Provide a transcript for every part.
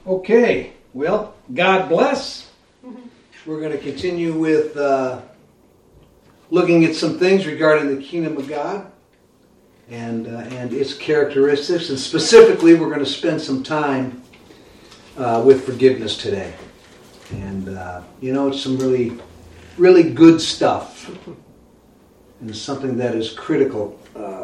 Okay, well, God bless. We're going to continue with looking at some things regarding the kingdom of God and its characteristics. And specifically, we're going to spend some time with forgiveness today. And, it's some really, really good stuff. And it's something that is critical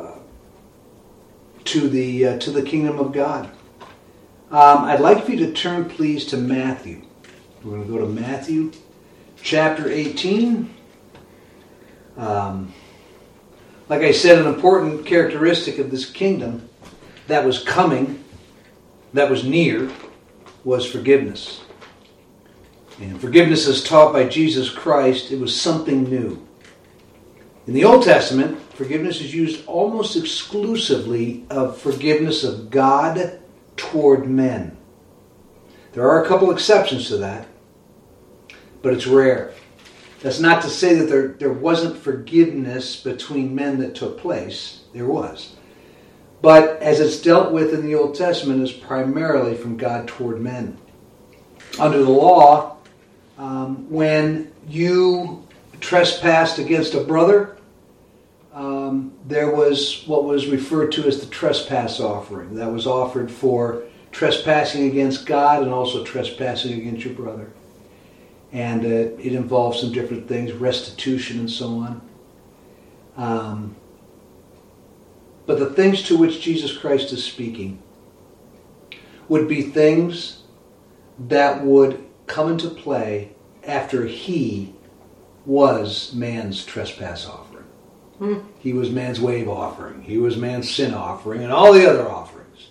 to the kingdom of God. I'd like for you to turn, please, to Matthew. We're going to go to Matthew chapter 18. Like I said, an important characteristic of this kingdom that was coming, that was near, was forgiveness. And forgiveness is taught by Jesus Christ. It was something new. In the Old Testament, forgiveness is used almost exclusively of forgiveness of God toward men. There are a couple exceptions to that, but it's rare. That's not to say that there wasn't forgiveness between men that took place. There was. But as it's dealt with in the Old Testament, is primarily from God toward men. Under the law, when you trespassed against a brother, there was what was referred to as the trespass offering. That was offered for trespassing against God and also trespassing against your brother. And it involves some different things, restitution and so on. But the things to which Jesus Christ is speaking would be things that would come into play after he was man's trespass offering. He was man's wave offering. He was man's sin offering and all the other offerings.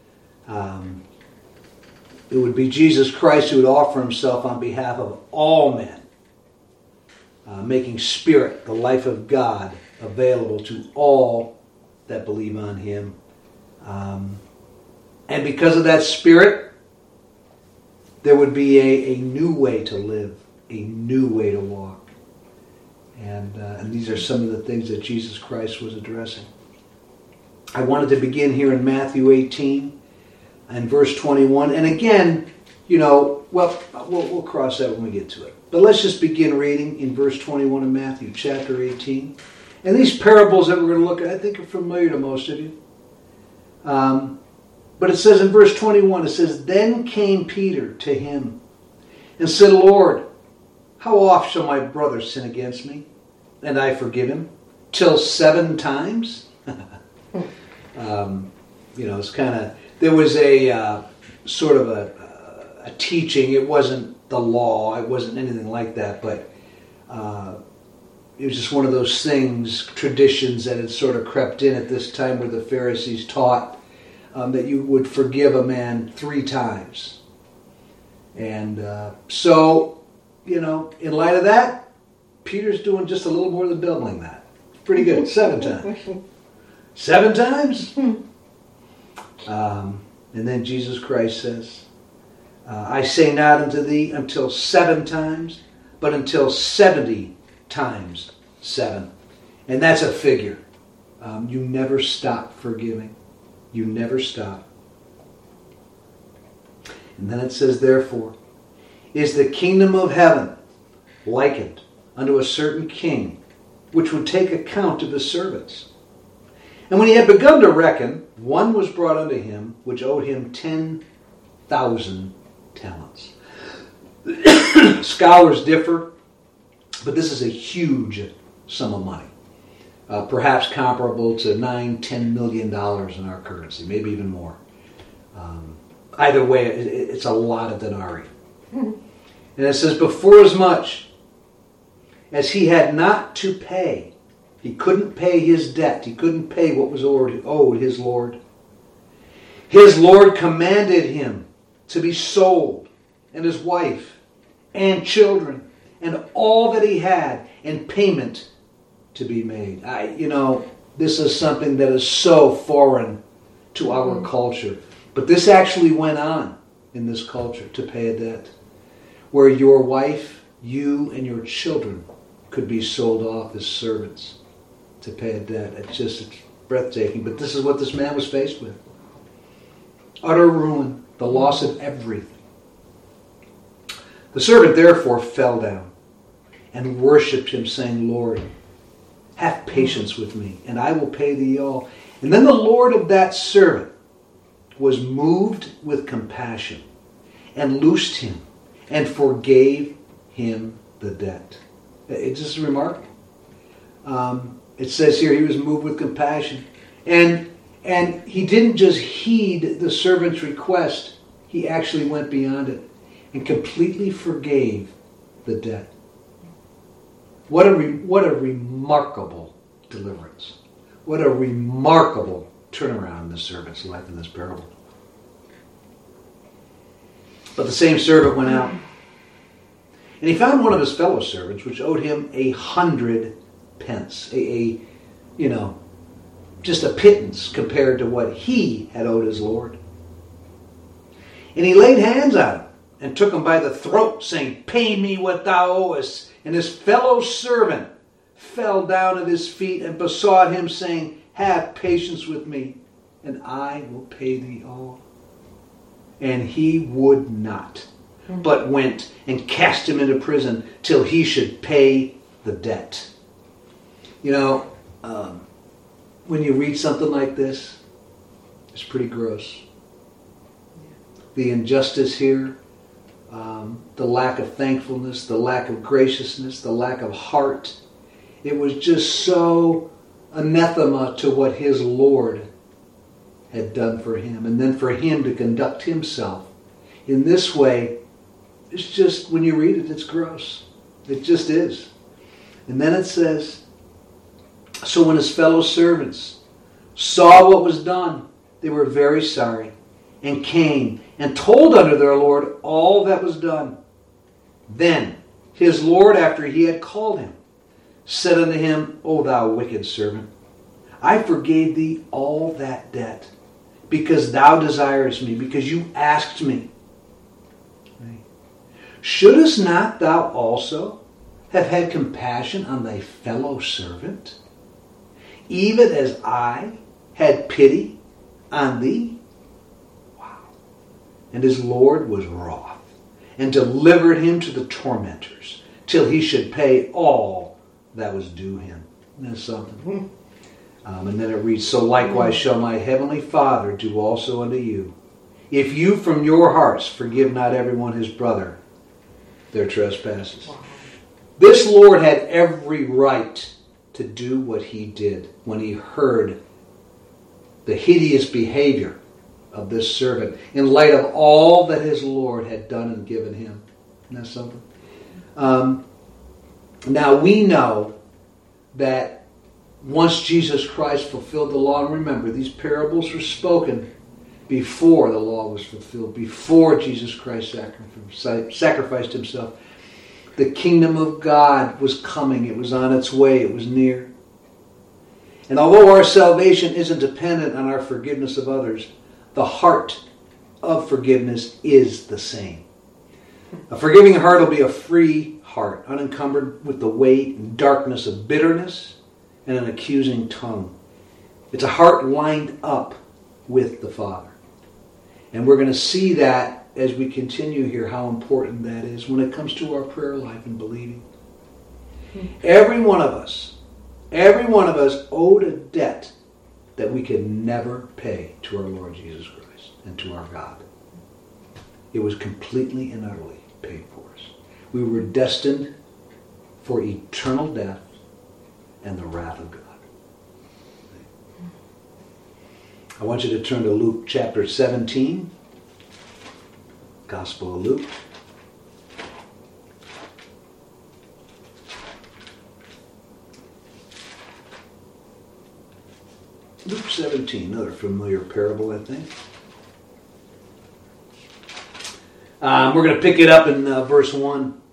It would be Jesus Christ who would offer himself on behalf of all men, making Spirit, the life of God, available to all that believe on him. And because of that Spirit, there would be a new way to live, a new way to walk. And these are some of the things that Jesus Christ was addressing. I wanted to begin here in Matthew 18 and verse 21. And again, we'll cross that when we get to it. But let's just begin reading in verse 21 of Matthew chapter 18. And these parables that we're going to look at, I think are familiar to most of you. But it says in verse 21, it says, "Then came Peter to him and said, Lord, how oft shall my brother sin against me, and I forgive him? Till 7 times? It's kind of, there was a sort of a teaching. It wasn't the law. It wasn't anything like that, but it was just one of those things, traditions that had sort of crept in at this time where the Pharisees taught that you would forgive a man 3 times. And so, in light of that, Peter's doing just a little more than doubling that. Pretty good. 7 times. 7 times? And then Jesus Christ says, I say not unto thee until 7 times, but until 70 times 7. And that's a figure. You never stop forgiving. You never stop. And then it says, therefore, is the kingdom of heaven likened unto a certain king, which would take account of his servants. And when he had begun to reckon, one was brought unto him, which owed him 10,000 talents. Scholars differ, but this is a huge sum of money. Perhaps comparable to $9-10 million in our currency, maybe even more. Either way, it's a lot of denarii. And it says, before as much as he had not to pay, he couldn't pay his debt, he couldn't pay what was owed his Lord. His Lord commanded him to be sold, and his wife, and children, and all that he had, and payment to be made. This is something that is so foreign to our culture. But this actually went on in this culture, to pay a debt, where your wife, you, and your children could be sold off as servants to pay a debt. It's breathtaking. But this is what this man was faced with. Utter ruin, the loss of everything. The servant therefore fell down and worshipped him, saying, Lord, have patience with me, and I will pay thee all. And then the Lord of that servant was moved with compassion and loosed him and forgave him the debt. It's just remarkable. It says here he was moved with compassion. And he didn't just heed the servant's request. He actually went beyond it and completely forgave the debt. What a remarkable deliverance. What a remarkable turnaround in the servant's life in this parable. But the same servant went out, and he found one of his fellow servants, which owed him 100 pence. Just a pittance compared to what he had owed his Lord. And he laid hands on him and took him by the throat, saying, Pay me what thou owest. And his fellow servant fell down at his feet and besought him, saying, Have patience with me, and I will pay thee all. And he would not, but went and cast him into prison till he should pay the debt. When you read something like this, it's pretty gross. The injustice here, the lack of thankfulness, the lack of graciousness, the lack of heart. It was just so anathema to what his Lord had done for him. And then for him to conduct himself in this way, it's just, when you read it, it's gross. It just is. And then it says, So when his fellow servants saw what was done, they were very sorry, and came and told unto their Lord all that was done. Then his Lord, after he had called him, said unto him, O thou wicked servant, I forgave thee all that debt, because thou desiredst me, because you asked me. Shouldest not thou also have had compassion on thy fellow servant, even as I had pity on thee? Wow. And his Lord was wroth, and delivered him to the tormentors, till he should pay all that was due him. Isn't that something? And then it reads, So likewise shall my heavenly Father do also unto you, if you from your hearts forgive not everyone his brother their trespasses. Wow. This Lord had every right to do what he did when he heard the hideous behavior of this servant in light of all that his Lord had done and given him. Isn't that something? Now we know that once Jesus Christ fulfilled the law, and remember, these parables were spoken before the law was fulfilled, before Jesus Christ sacrificed himself. The kingdom of God was coming. It was on its way. It was near. And although our salvation isn't dependent on our forgiveness of others, the heart of forgiveness is the same. A forgiving heart will be a free heart, unencumbered with the weight and darkness of bitterness and an accusing tongue. It's a heart lined up with the Father. And we're going to see that as we continue here, how important that is when it comes to our prayer life and believing. Every one of us owed a debt that we could never pay to our Lord Jesus Christ and to our God. It was completely and utterly paid for us. We were destined for eternal death and the wrath of God. I want you to turn to Luke chapter 17. Gospel of Luke. Luke 17, another familiar parable, I think. We're going to pick it up in verse 1.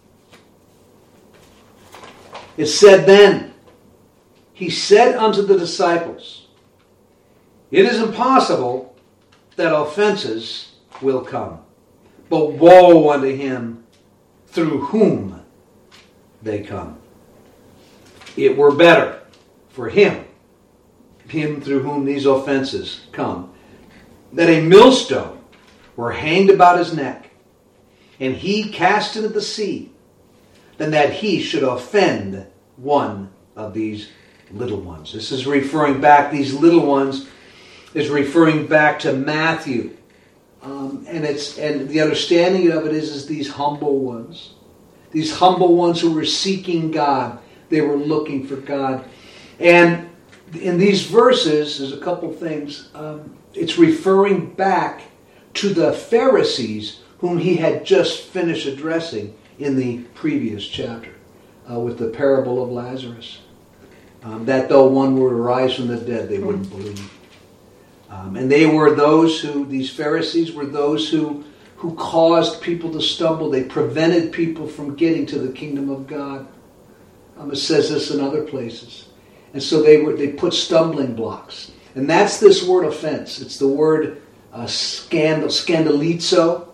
It said then, he said unto the disciples, It is impossible that offenses will come, but woe unto him through whom they come. It were better for him through whom these offenses come, that a millstone were hanged about his neck, and he cast into the sea, than that he should offend one of these little ones. This is referring back, these little ones is referring back to Matthew. And the understanding of it is these humble ones. These humble ones who were seeking God. They were looking for God. And in these verses, there's a couple things. It's referring back to the Pharisees whom he had just finished addressing in the previous chapter with the parable of Lazarus. That though one were to rise from the dead, they wouldn't believe. And they were those who, these Pharisees were those who caused people to stumble. They prevented people from getting to the kingdom of God. It says this in other places. And so they put stumbling blocks. And that's this word offense. It's the word scandalizo.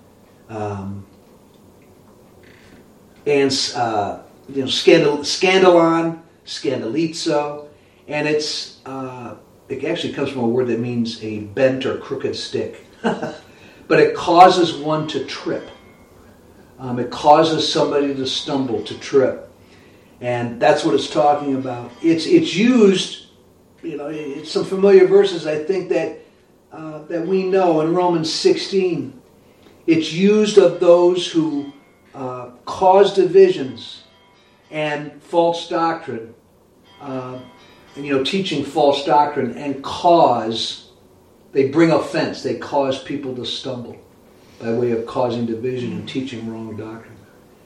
Scandalon, scandalizo. And it actually comes from a word that means a bent or crooked stick. But it causes one to trip. It causes somebody to stumble, to trip. And that's what it's talking about. It's used, it's some familiar verses I think that we know in Romans 16. It's used of those who cause divisions and false doctrine. Teaching false doctrine and they bring offense. They cause people to stumble by way of causing division and teaching wrong doctrine.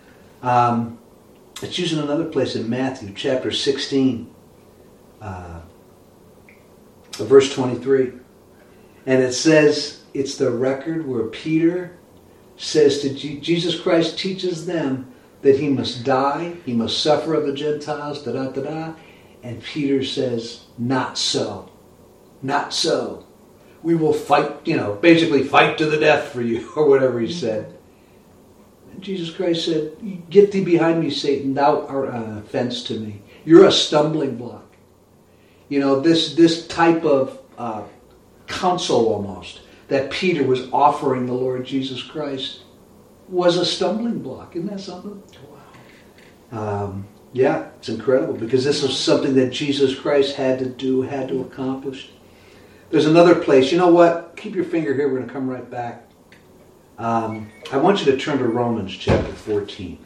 It's used in another place in Matthew chapter 16, verse 23. And it says, it's the record where Peter says to Jesus Christ teaches them that he must die, he must suffer of the Gentiles, da-da-da-da. And Peter says, not so. Not so. We will fight, basically fight to the death for you, or whatever he said. And Jesus Christ said, get thee behind me, Satan, thou art an offense to me. You're a stumbling block. This type of counsel almost that Peter was offering the Lord Jesus Christ was a stumbling block. Isn't that something? Wow. Yeah, it's incredible because this is something that Jesus Christ had to do, had to accomplish. There's another place. You know what? Keep your finger here. We're going to come right back. I want you to turn to Romans chapter 14.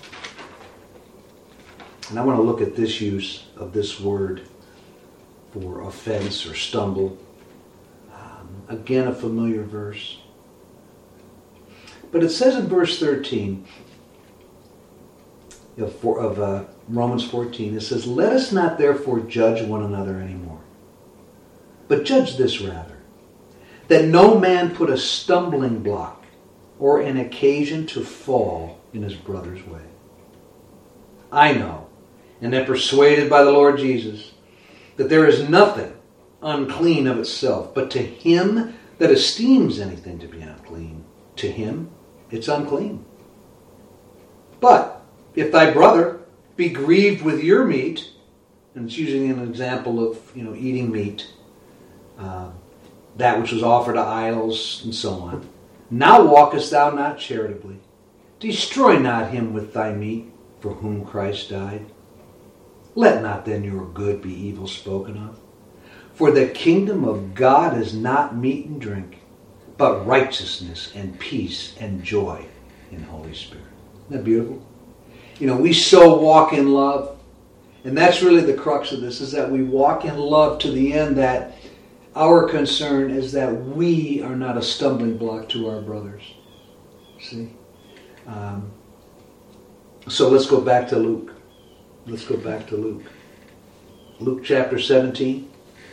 And I want to look at this use of this word for offense or stumble. Again, a familiar verse. But it says in verse 13 of Romans 14, it says, let us not therefore judge one another anymore, but judge this rather, that no man put a stumbling block or an occasion to fall in his brother's way. I know, and am persuaded by the Lord Jesus, that there is nothing unclean of itself, but to him that esteems anything to be unclean, to him it's unclean. But if thy brother be grieved with your meat, and it's using an example of eating meat, that which was offered to idols and so on, now walkest thou not charitably. Destroy not him with thy meat, for whom Christ died. Let not then your good be evil spoken of. For the kingdom of God is not meat and drink, but righteousness and peace and joy in Holy Spirit. Isn't that beautiful? We so walk in love. And that's really the crux of this, is that we walk in love to the end that our concern is that we are not a stumbling block to our brothers. See? So let's go back to Luke. Luke chapter 17.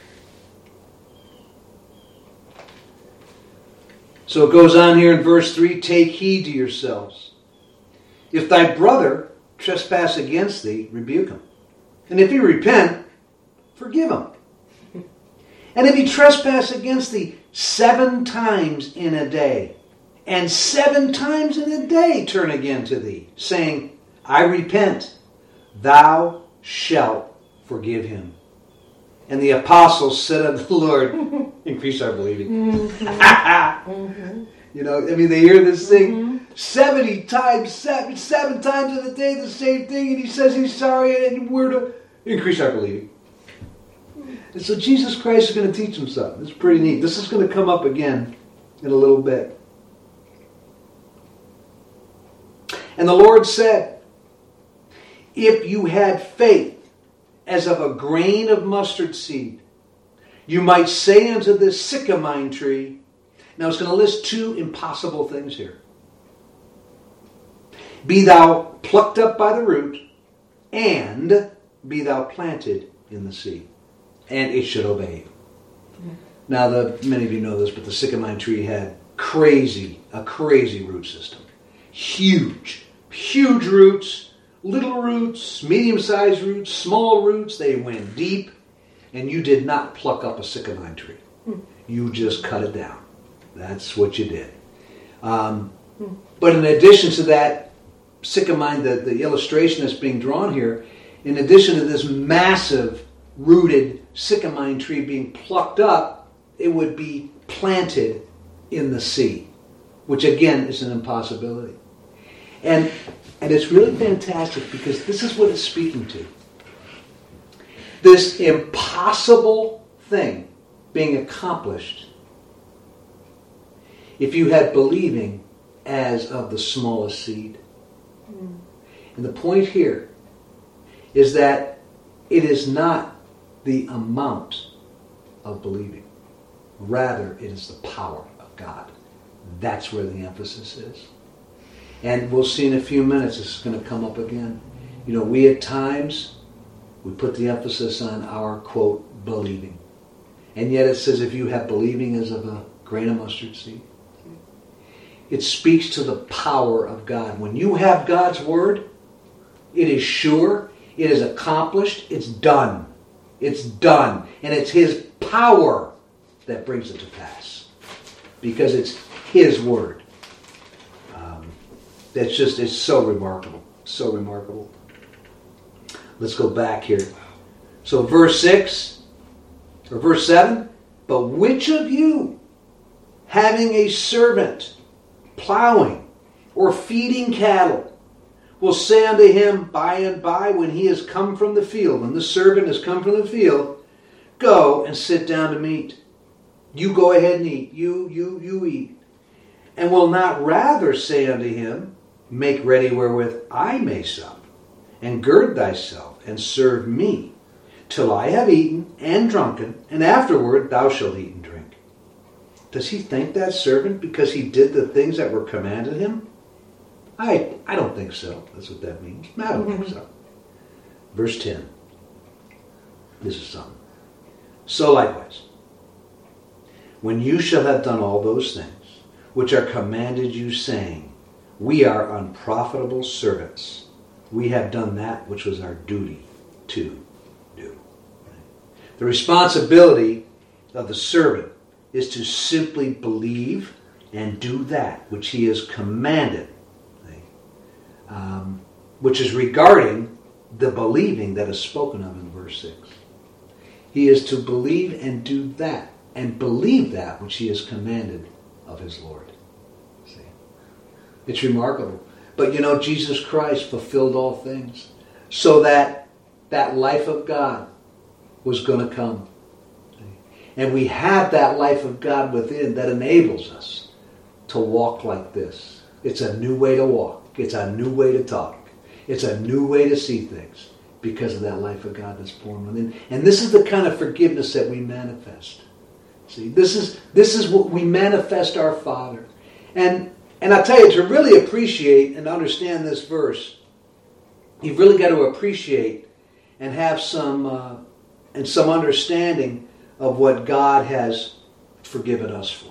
So it goes on here in verse 3, take heed to yourselves. If thy brother trespass against thee, rebuke him. And if he repent, forgive him. And if he trespass against thee 7 times in a day, and 7 times in a day turn again to thee, saying, I repent, thou shalt forgive him. And the apostles said unto the Lord, increase our believing. They hear this thing. 70 times, seven times in a day the same thing, and he says he's sorry, and we're to increase our believing. And so Jesus Christ is going to teach them something. It's pretty neat. This is going to come up again in a little bit. And the Lord said, if you had faith as of a grain of mustard seed, you might say unto this sycamine tree. Now it's going to list two impossible things here. Be thou plucked up by the root, and be thou planted in the sea, and it should obey you. Yeah. Now, many of you know this, but the sycamine tree had a crazy root system. Huge roots, little roots, medium-sized roots, small roots. They went deep, and you did not pluck up a sycamine tree. You just cut it down. That's what you did. But in addition to that, sycamine, the illustration that's being drawn here, in addition to this massive rooted sycamine tree being plucked up, it would be planted in the sea, which again is an impossibility. And it's really fantastic because this is what it's speaking to. This impossible thing being accomplished if you had believing as of the smallest seed. And the point here is that it is not the amount of believing. Rather, it is the power of God. That's where the emphasis is. And we'll see in a few minutes, this is going to come up again. You know, we at times, we put the emphasis on our, quote, believing. And yet it says if you have believing as of a grain of mustard seed. It speaks to the power of God. When you have God's word, it is sure, it is accomplished, it's done. It's done. And it's His power that brings it to pass. Because it's His word. It's so remarkable. So remarkable. Let's go back here. So verse 6, or verse 7, but which of you, having a servant, plowing, or feeding cattle, will say unto him by and by when he has come from the field, when the servant has come from the field, go and sit down to meat. You go ahead and eat. You eat. And will not rather say unto him, make ready wherewith I may sup, and gird thyself, and serve me, till I have eaten and drunken, and afterward thou shalt eat and drink. Does he thank that servant because he did the things that were commanded him? I don't think so. That's what that means. I don't think so. Verse 10. This is something. So likewise, when you shall have done all those things which are commanded you, saying, we are unprofitable servants, we have done that which was our duty to do. The responsibility of the servant is to simply believe and do that which he is commanded, which is regarding the believing that is spoken of in verse 6. He is to believe and do that, and believe that which he is commanded of his Lord. See? It's remarkable. But you know, Jesus Christ fulfilled all things so that that life of God was going to come. And we have that life of God within that enables us to walk like this. It's a new way to walk. It's a new way to talk. It's a new way to see things because of that life of God that's born within. And this is the kind of forgiveness that we manifest. See, this is what we manifest our Father. And I tell you, to really appreciate and understand this verse, you've really got to appreciate and have some understanding of what God has forgiven us for.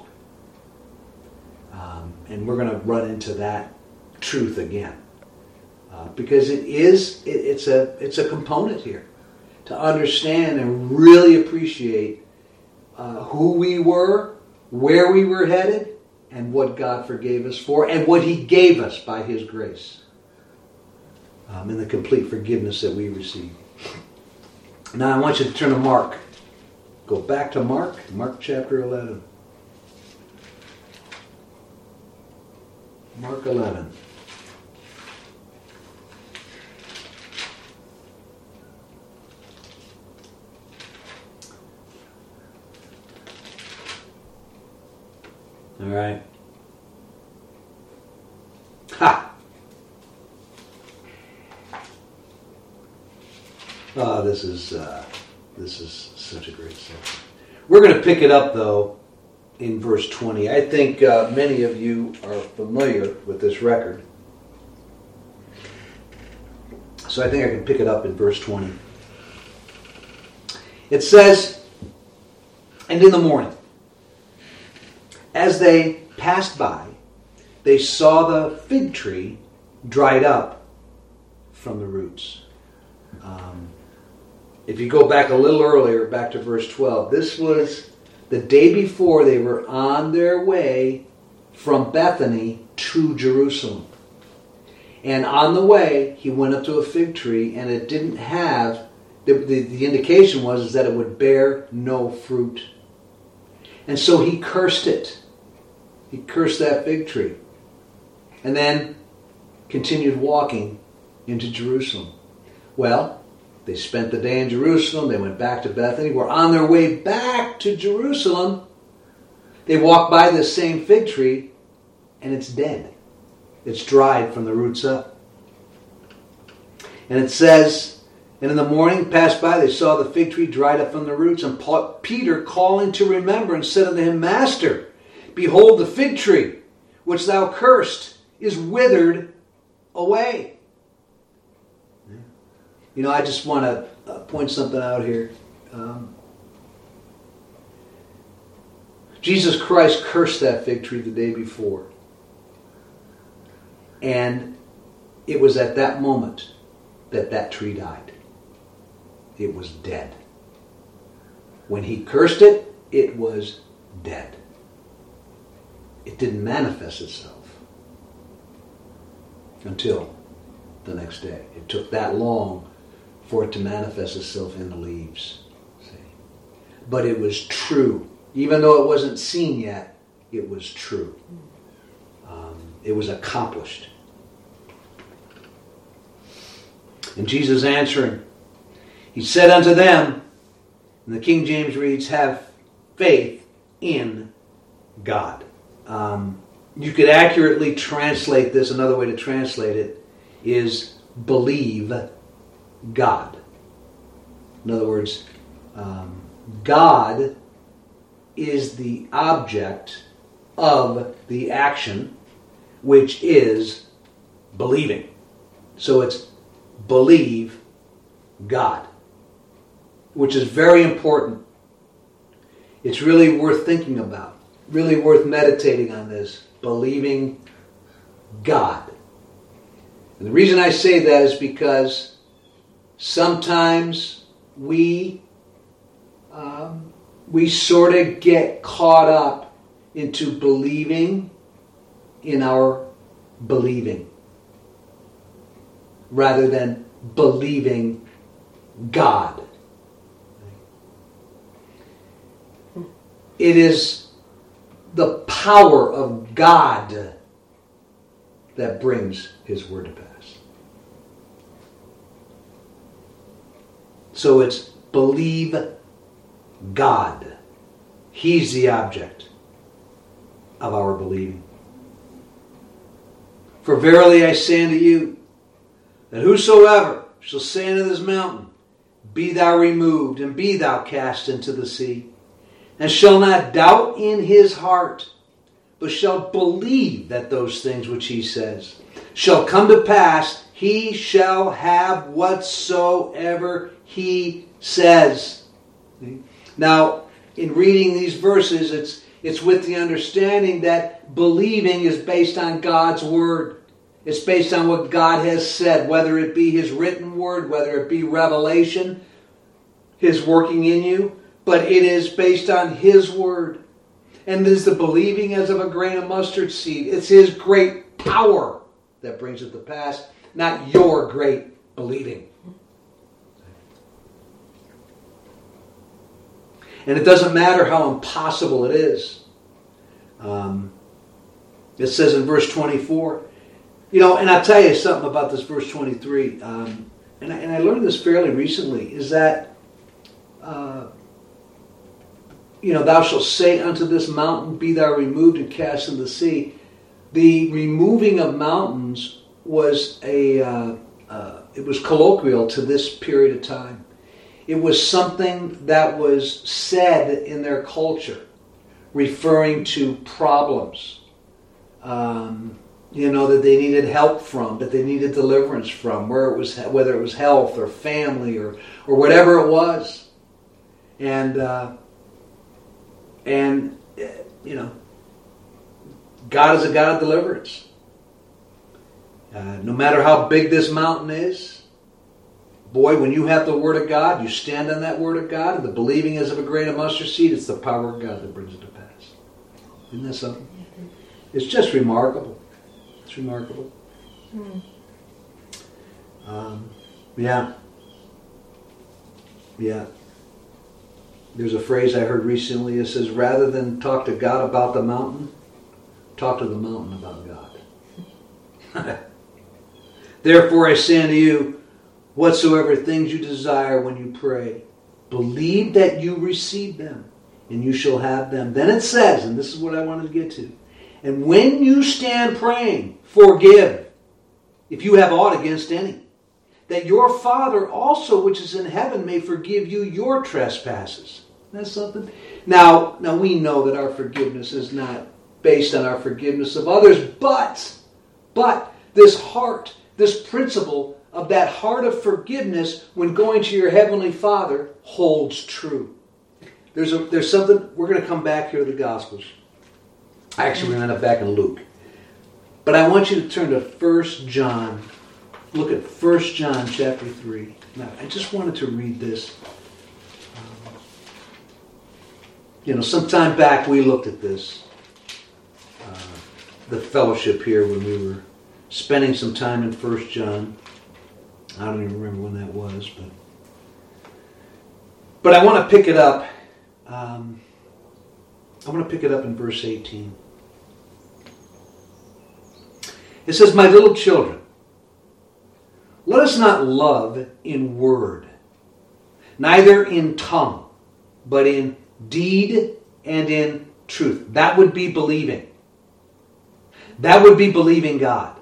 And we're going to run into that truth again. Because it's a component here to understand and really appreciate who we were, where we were headed, and what God forgave us for, and what He gave us by His grace. And the complete forgiveness that we receive. Now I want you to turn to Mark. Go back to Mark chapter 11. Mark 11. All right. Ha! Oh, this is such a great section. We're going to pick it up, though, in verse 20. I think many of you are familiar with this record. So I think I can pick it up in verse 20. It says, "And in the morning, as they passed by, they saw the fig tree dried up from the roots." If you go back a little earlier, back to verse 12, this was the day before they were on their way from Bethany to Jerusalem. And on the way, he went up to a fig tree, and it didn't have, the indication was that it would bear no fruit. And so he cursed it. He cursed that fig tree. And then continued walking into Jerusalem. Well, they spent the day in Jerusalem. They went back to Bethany. Were on their way back to Jerusalem. They walked by this same fig tree, and it's dead. It's dried from the roots up. And it says, "And in the morning passed by, they saw the fig tree dried up from the roots. And Peter, calling to remember, and said unto him, Master, behold, the fig tree, which thou cursed, is withered away." You know, I just want to point something out here. Jesus Christ cursed that fig tree the day before. And it was at that moment that that tree died. It was dead. When he cursed it, it was dead. It didn't manifest itself until the next day. It took that long for it to manifest itself in the leaves. See? But it was true. Even though it wasn't seen yet, it was true. It was accomplished. And Jesus answering, he said unto them, and the King James reads, "Have faith in God." You could accurately translate this. Another way to translate it is believe God. In other words, God is the object of the action, which is believing. So it's believe God, which is very important. It's really worth thinking about, really worth meditating on this, believing God. And the reason I say that is because sometimes we sort of get caught up into believing in our believing rather than believing God. It is the power of God that brings His word to pass. So it's believe God. He's the object of our believing. "For verily I say unto you, that whosoever shall say unto this mountain, Be thou removed, and be thou cast into the sea, and shall not doubt in his heart, but shall believe that those things which he says shall come to pass, he shall have whatsoever he says." Now, in reading these verses, it's with the understanding that believing is based on God's word. It's based on what God has said, whether it be His written word, whether it be revelation, His working in you, but it is based on His word. And it is the believing as of a grain of mustard seed. It's His great power that brings it to pass, not your great believing. And it doesn't matter how impossible it is. It says in verse 24, and I'll tell you something about this verse 23, and I learned this fairly recently, is that, thou shalt say unto this mountain, be thou removed and cast into the sea. The removing of mountains was it was colloquial to this period of time. It was something that was said in their culture, referring to problems, that they needed help from, that they needed deliverance from, whether it was health or family or whatever it was, and God is a God of deliverance. No matter how big this mountain is, boy, when you have the Word of God, you stand on that Word of God, and the believing is of a grain of mustard seed, it's the power of God that brings it to pass. Isn't that something? It's just remarkable. It's remarkable. Yeah. There's a phrase I heard recently. It says, rather than talk to God about the mountain, talk to the mountain about God. Therefore I say unto you, whatsoever things you desire when you pray, believe that you receive them, and you shall have them. Then it says, and this is what I wanted to get to, and when you stand praying, forgive, if you have aught against any, that your Father also which is in heaven may forgive you your trespasses. That's something. Now we know that our forgiveness is not based on our forgiveness of others, but this heart, this principle of that heart of forgiveness when going to your Heavenly Father holds true. There's something, we're going to come back here to the Gospels. Actually, we're going to end up back in Luke. But I want you to turn to 1 John. Look at 1 John chapter 3. Now, I just wanted to read this. Sometime back we looked at this. The fellowship here when we were spending some time in 1 John. I don't even remember when that was, but I want to pick it up. I want to pick it up in verse 18. It says, my little children, let us not love in word, neither in tongue, but in deed and in truth. That would be believing. That would be believing God.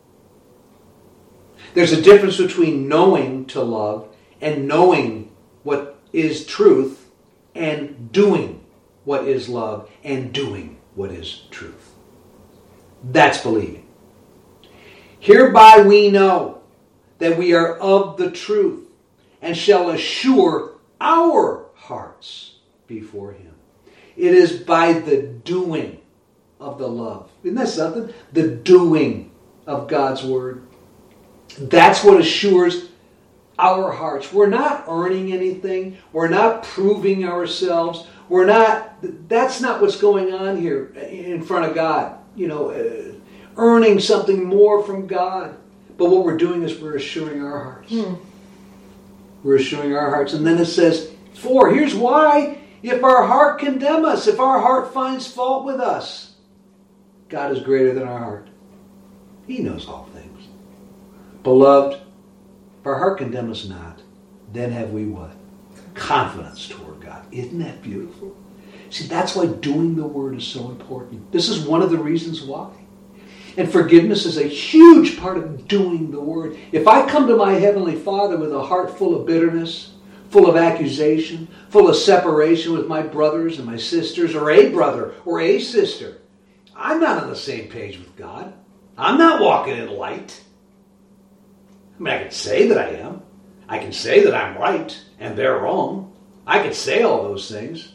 There's a difference between knowing to love and knowing what is truth and doing what is love and doing what is truth. That's believing. Hereby we know that we are of the truth and shall assure our hearts before Him. It is by the doing of the love. Isn't that something? The doing of God's Word. That's what assures our hearts. We're not earning anything. We're not proving ourselves. That's not what's going on here in front of God. Earning something more from God. But what we're doing is we're assuring our hearts. We're assuring our hearts. And then it says, for, here's why. If our heart condemn us, if our heart finds fault with us, God is greater than our heart. He knows all things. Beloved, if our heart condemn us not, then have we what? Confidence toward God. Isn't that beautiful? See, that's why doing the Word is so important. This is one of the reasons why. And forgiveness is a huge part of doing the Word. If I come to my Heavenly Father with a heart full of bitterness, full of accusation, full of separation with my brothers and my sisters, or a brother or a sister, I'm not on the same page with God. I'm not walking in light. I can say that I am. I can say that I'm right and they're wrong. I can say all those things.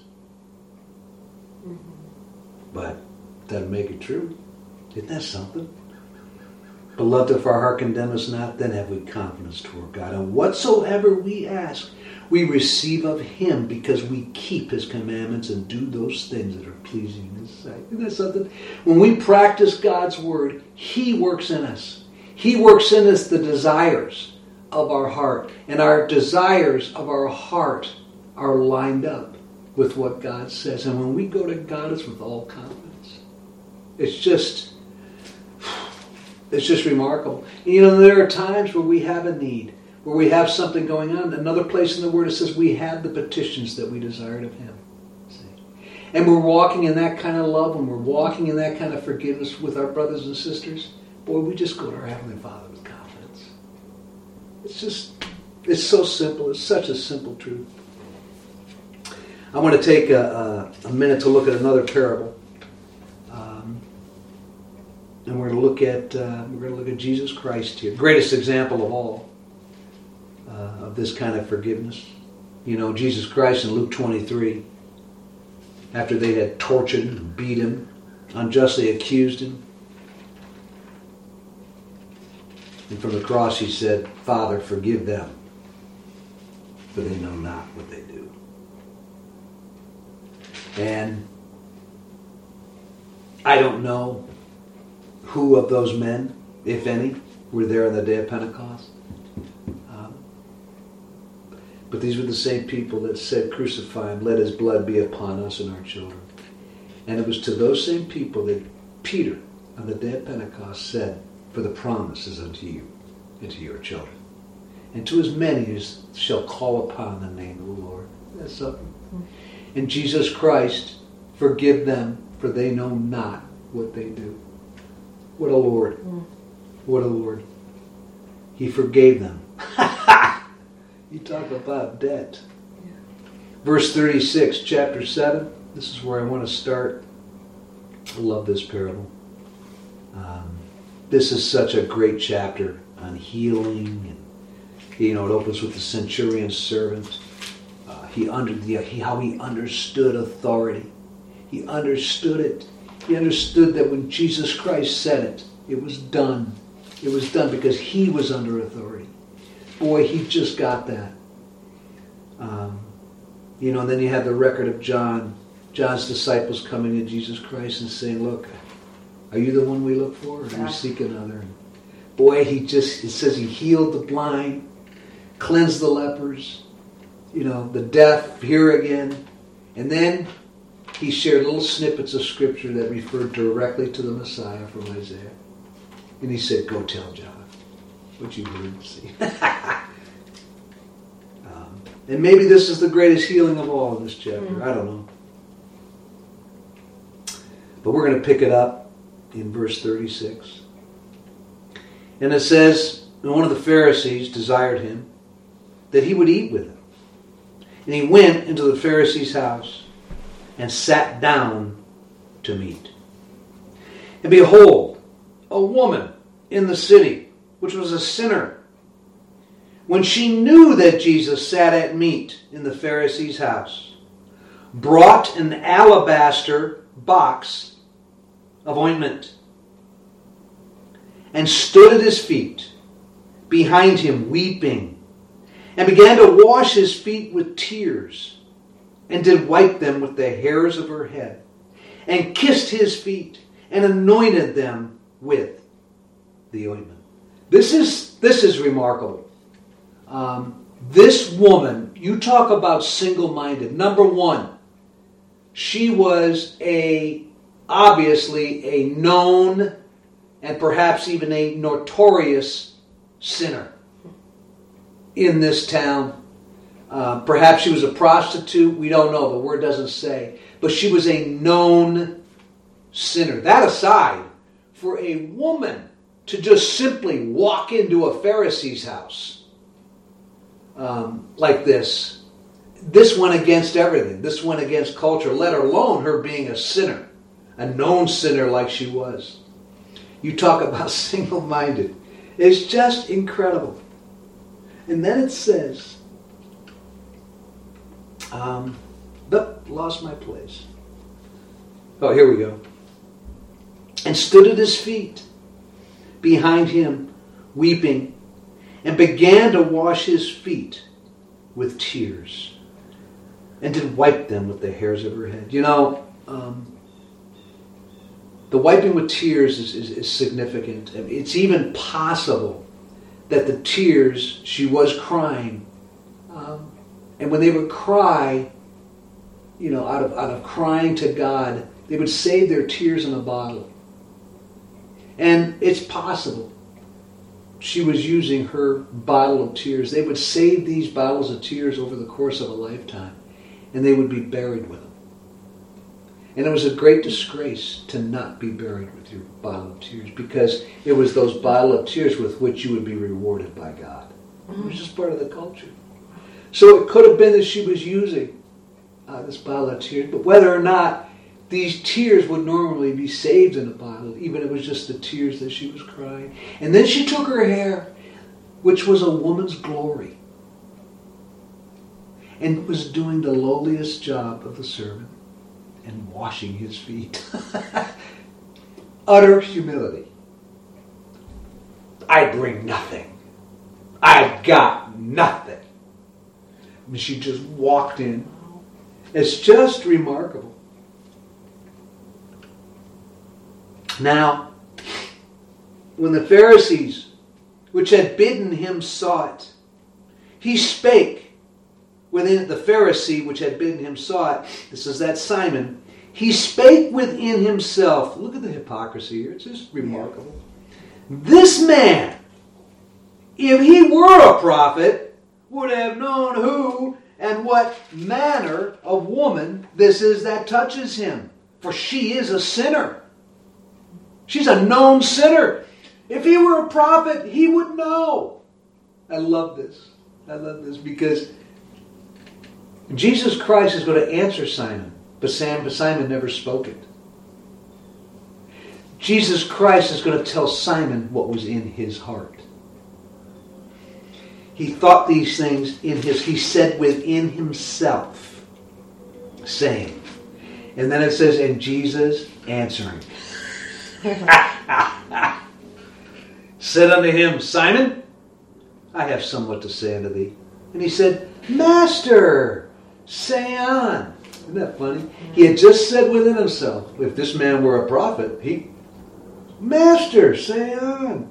But it doesn't make it true. Isn't that something? Beloved, if our heart condemn us not, then have we confidence toward God. And whatsoever we ask, we receive of Him, because we keep His commandments and do those things that are pleasing in His sight. Isn't that something? When we practice God's Word, He works in us. He works in us the desires of our heart. And our desires of our heart are lined up with what God says. And when we go to God, it's with all confidence. It's just, It's just remarkable. And, there are times where we have a need, where we have something going on. Another place in the Word it says we have the petitions that we desired of Him. See? And we're walking in that kind of love, and we're walking in that kind of forgiveness with our brothers and sisters. Boy, we just go to our Heavenly Father with confidence. It's so simple. It's such a simple truth. I want to take a minute to look at another parable. And we're going to look at Jesus Christ here, greatest example of all of this kind of forgiveness. Jesus Christ in Luke 23, after they had tortured him, beat him, unjustly accused him, and from the cross he said, "Father, forgive them, for they know not what they do." And I don't know who of those men, if any, were there on the day of Pentecost. But these were the same people that said, "Crucify him, let his blood be upon us and our children." And it was to those same people that Peter, on the day of Pentecost, said, "For the promise is unto you and to your children, and to as many as shall call upon the name of the Lord." That's something. And Jesus Christ, forgive them, for they know not what they do. What a Lord. What a Lord. He forgave them. You talk about debt. Yeah. Verse 36, chapter 7. This is where I want to start. I love this parable. This is such a great chapter on healing. And, it opens with the centurion's servant. How he understood authority. He understood it. He understood that when Jesus Christ said it, it was done. It was done because he was under authority. Boy, he just got that. And then you have the record of John. John's disciples coming to Jesus Christ and saying, "Look, are you the one we look for, or do we seek another?" And boy, it says he healed the blind, cleansed the lepers, the deaf hear again. And then he shared little snippets of Scripture that referred directly to the Messiah from Isaiah. And he said, "Go tell John what you heard and see." And maybe this is the greatest healing of all in this chapter. I don't know. But we're going to pick it up in verse 36. And it says, and one of the Pharisees desired him that he would eat with him. And he went into the Pharisee's house and sat down to meat. And behold, a woman in the city, which was a sinner, when she knew that Jesus sat at meat in the Pharisee's house, brought an alabaster box of ointment and stood at his feet behind him weeping, and began to wash his feet with tears, and did wipe them with the hairs of her head, and kissed his feet, and anointed them with the ointment. This is remarkable. This woman, you talk about single-minded. Number one, she was obviously a known and perhaps even a notorious sinner in this town. Perhaps she was a prostitute. We don't know. The word doesn't say. But she was a known sinner. That aside, for a woman to just simply walk into a Pharisee's house like this went against everything. This went against culture, let alone her being a sinner, a known sinner like she was. You talk about single-minded. It's just incredible. And then it says, lost my place. Oh, here we go. And stood at his feet behind him, weeping, and began to wash his feet with tears, and did wipe them with the hairs of her head. The wiping with tears is significant. It's even possible that the tears, she was crying, and when they would cry, out of crying to God, they would save their tears in a bottle. And it's possible she was using her bottle of tears. They would save these bottles of tears over the course of a lifetime, and they would be buried with them. And it was a great disgrace to not be buried with your bottle of tears, because it was those bottle of tears with which you would be rewarded by God. It was just part of the culture. So it could have been that she was using this bottle of tears, but whether or not these tears would normally be saved in a bottle, even if it was just the tears that she was crying. And then she took her hair, which was a woman's glory, and was doing the lowliest job of the servant and washing his feet. Utter humility. I bring nothing. I got nothing. And she just walked in. It's just remarkable. Now, when the Pharisees, which had bidden him, saw it, he spake within the Pharisee, which had bidden him, saw it. This is that Simon. He spake within himself. Look at the hypocrisy here. It's just remarkable. This man, if he were a prophet, would have known who and what manner of woman this is that touches him. For she is a sinner. She's a known sinner. If he were a prophet, he would know. I love this. I love this because Jesus Christ is going to answer Simon, but Simon never spoke it. Jesus Christ is going to tell Simon what was in his heart. He thought these things he said within himself, saying. And then it says, and Jesus answering. Said unto him, Simon, I have somewhat to say unto thee. And he said, Master, say on. Isn't that funny? He had just said within himself, if this man were a prophet, Master, say on.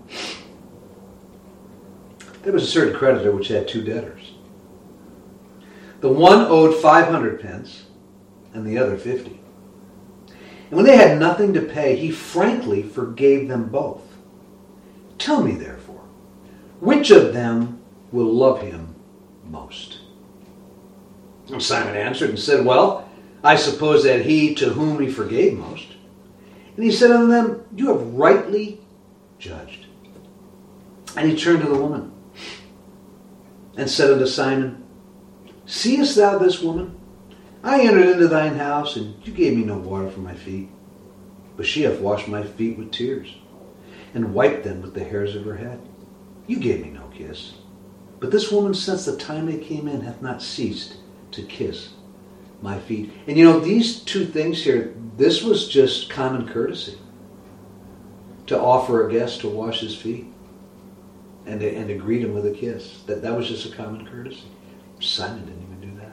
There was a certain creditor which had two debtors. The one owed 500 pence, and the other 50. And when they had nothing to pay, he frankly forgave them both. Tell me, therefore, which of them will love him most? And Simon answered and said, Well, I suppose that he to whom he forgave most. And he said unto them, You have rightly judged. And he turned to the woman and said unto Simon, Seest thou this woman? I entered into thine house, and you gave me no water for my feet. But she hath washed my feet with tears, and wiped them with the hairs of her head. You gave me no kiss. But this woman, since the time they came in, hath not ceased to kiss my feet. And you know, these two things here, this was just common courtesy. To offer a guest to wash his feet. And to greet him with a kiss. That was just a common courtesy. Simon didn't even do that.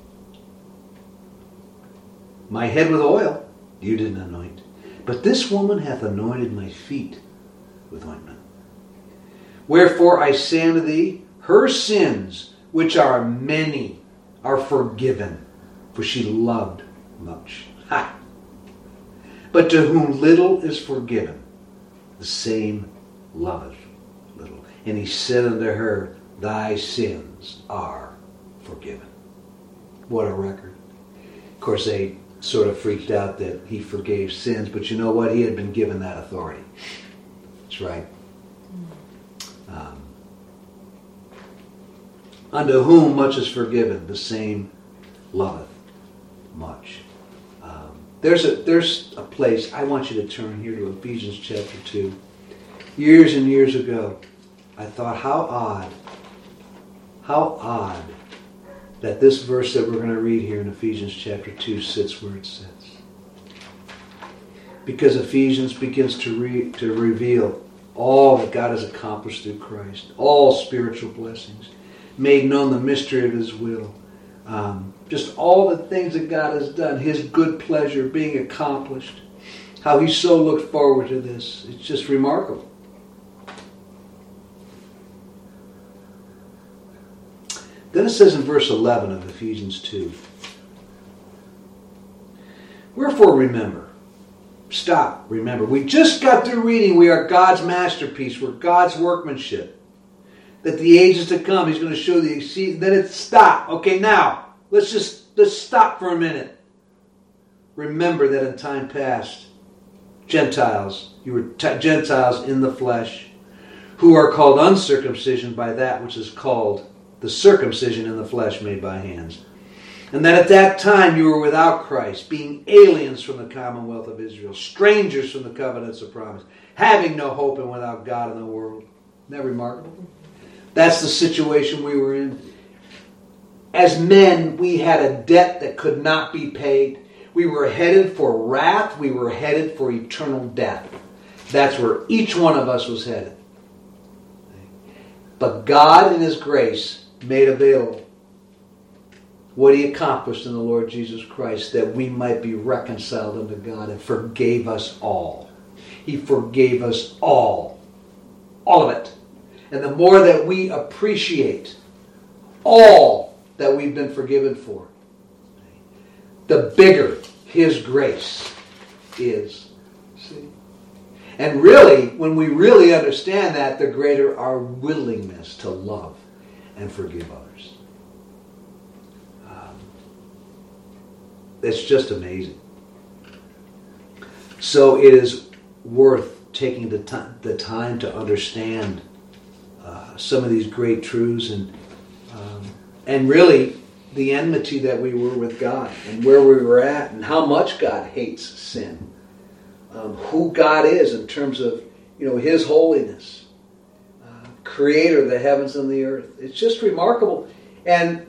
My head with oil you didn't anoint, but this woman hath anointed my feet with ointment. Wherefore I say unto thee, her sins, which are many, are forgiven, for she loved much. Ha! But to whom little is forgiven, the same loveth little. And he said unto her, Thy sins are forgiven. What a record. Of course, they sort of freaked out that he forgave sins, but you know what? He had been given that authority. That's right. Unto whom much is forgiven, the same loveth much. There's a place, I want you to turn here to Ephesians chapter 2. Years and years ago, I thought, how odd that this verse that we're going to read here in Ephesians chapter 2 sits where it sits. Because Ephesians begins to reveal all that God has accomplished through Christ, all spiritual blessings, made known the mystery of His will, just all the things that God has done, His good pleasure being accomplished, how He so looked forward to this. It's just remarkable. Then it says in verse 11 of Ephesians 2, Wherefore remember, stop. Remember, we just got through reading we are God's masterpiece. We're God's workmanship. That the ages to come, He's going to show the exceeding. Then it's stop. Okay, now, let's stop for a minute. Remember that in time past, Gentiles, you were Gentiles in the flesh, who are called uncircumcision by that which is called the circumcision in the flesh made by hands. And that at that time you were without Christ, being aliens from the commonwealth of Israel, strangers from the covenants of promise, having no hope and without God in the world. Isn't that remarkable? That's the situation we were in. As men, we had a debt that could not be paid. We were headed for wrath. We were headed for eternal death. That's where each one of us was headed. But God in His grace made available what He accomplished in the Lord Jesus Christ, that we might be reconciled unto God, and forgave us all. He forgave us all. All of it. And the more that we appreciate all that we've been forgiven for, the bigger His grace is. See? And really, when we really understand that, the greater our willingness to love and forgive others. It's just amazing. So it is worth taking the time to understand some of these great truths, and really the enmity that we were with God, and where we were at, and how much God hates sin, who God is in terms of His holiness, Creator of the heavens and the earth. It's just remarkable, and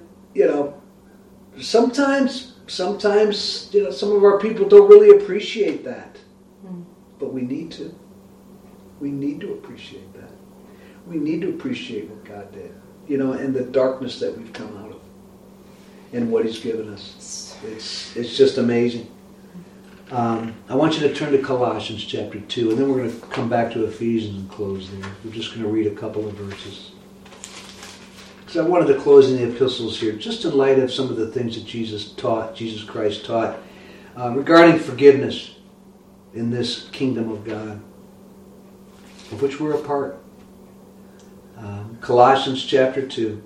sometimes some of our people don't really appreciate that, but we need to. We need to appreciate that. We need to appreciate what God did, and the darkness that we've come out of, and what He's given us. It's just amazing. I want you to turn to Colossians chapter 2, and then we're going to come back to Ephesians and close there. We're just going to read a couple of verses. Because I wanted to close in the epistles here, just in light of some of the things that Jesus Christ taught, regarding forgiveness in this kingdom of God, of which we're a part. Colossians chapter 2.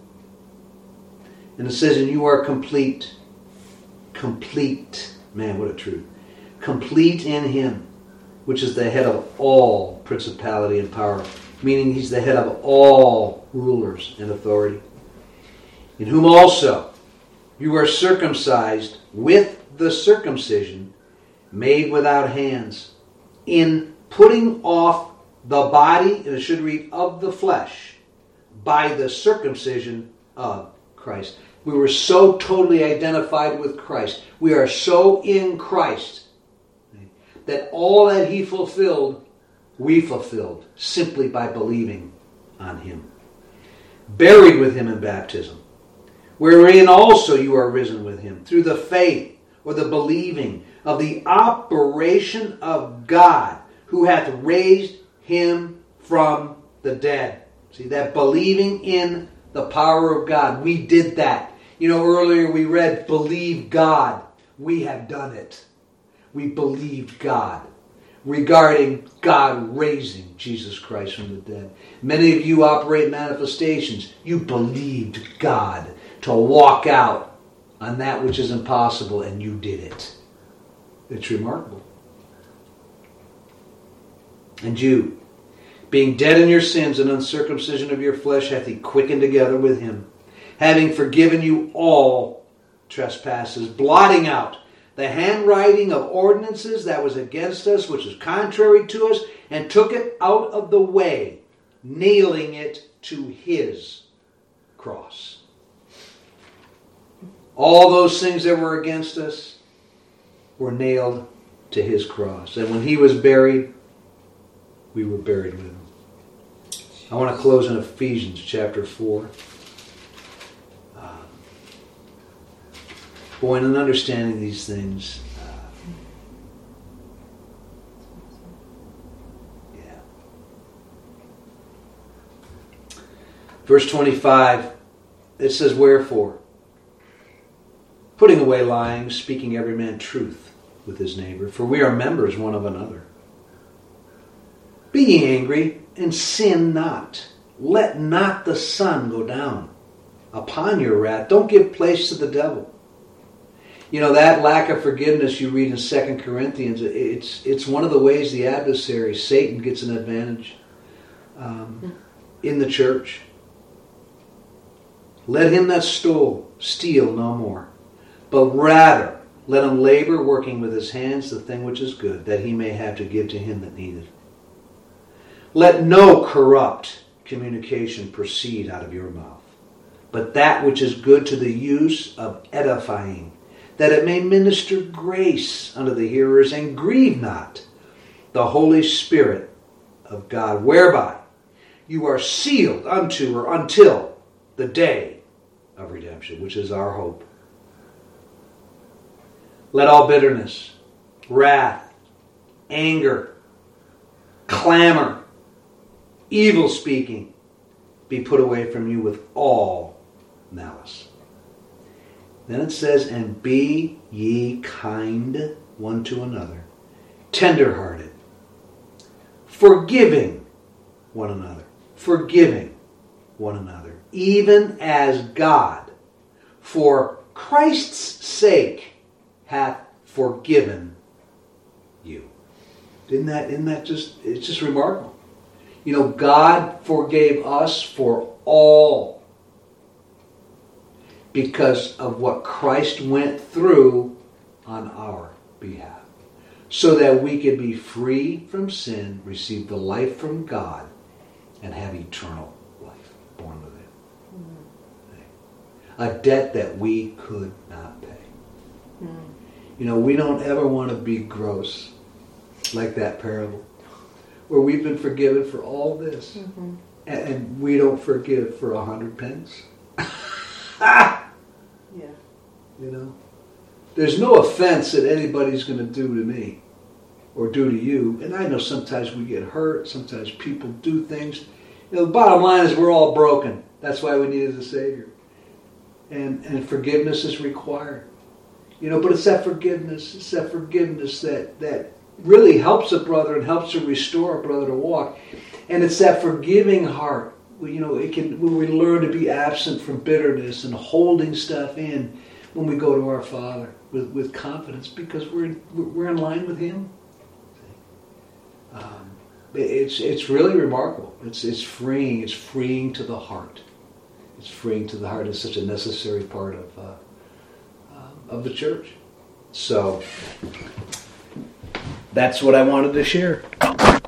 And it says, and you are complete. Complete. Man, what a truth. Complete in Him, which is the head of all principality and power. Meaning He's the head of all rulers and authority. In whom also you are circumcised with the circumcision made without hands, in putting off the body, and it should read, of the flesh, by the circumcision of Christ. We were so totally identified with Christ. We are so in Christ that all that He fulfilled, we fulfilled simply by believing on Him. Buried with Him in baptism, wherein also you are risen with Him through the faith or the believing of the operation of God, who hath raised Him from the dead. See, that believing in the power of God. We did that. Earlier we read, believe God. We have done it. We believed God regarding God raising Jesus Christ from the dead. Many of you operate manifestations. You believed God to walk out on that which is impossible, and you did it. It's remarkable. And you, being dead in your sins and uncircumcision of your flesh, hath He quickened together with Him, having forgiven you all trespasses, blotting out the handwriting of ordinances that was against us, which is contrary to us, and took it out of the way, nailing it to His cross. All those things that were against us were nailed to His cross. And when He was buried, we were buried with Him. I want to close in Ephesians chapter 4. Boy, in understanding these things, Verse 25, it says, wherefore, putting away lying, speaking every man truth with his neighbor, for we are members one of another. Be ye angry, and sin not. Let not the sun go down upon your wrath. Don't give place to the devil. You know, that lack of forgiveness you read in 2 Corinthians, it's one of the ways the adversary, Satan, gets an advantage in the church. Let him that stole steal no more, but rather let him labor, working with his hands the thing which is good, that he may have to give to him that needeth. Let no corrupt communication proceed out of your mouth, but that which is good to the use of edifying, that it may minister grace unto the hearers, and grieve not the Holy Spirit of God, whereby you are sealed unto or until the day of redemption, which is our hope. Let all bitterness, wrath, anger, clamor, evil speaking be put away from you with all malice. Then it says, and be ye kind one to another, tender-hearted, forgiving one another, even as God, for Christ's sake, hath forgiven you. Isn't that just, it's just remarkable. You know, God forgave us for all because of what Christ went through on our behalf, so that we could be free from sin, receive the life from God, and have eternal life born with Him. A debt that we could not pay. You know, we don't ever want to be gross like that parable, where we've been forgiven for all this, and we don't forgive for 100 pence. Yeah. You know, there's no offense that anybody's going to do to me or do to you. And I know sometimes we get hurt. Sometimes people do things. You know, the bottom line is we're all broken. That's why we needed a Savior. And forgiveness is required. You know, but it's that forgiveness. It's that forgiveness that really helps a brother and helps to restore a brother to walk. And it's that forgiving heart. You know, when we learn to be absent from bitterness and holding stuff in when we go to our Father with confidence, because we're in line with Him. It's really remarkable. It's freeing. It's freeing to the heart. It's freeing to the heart. It's such a necessary part of the church. So that's what I wanted to share.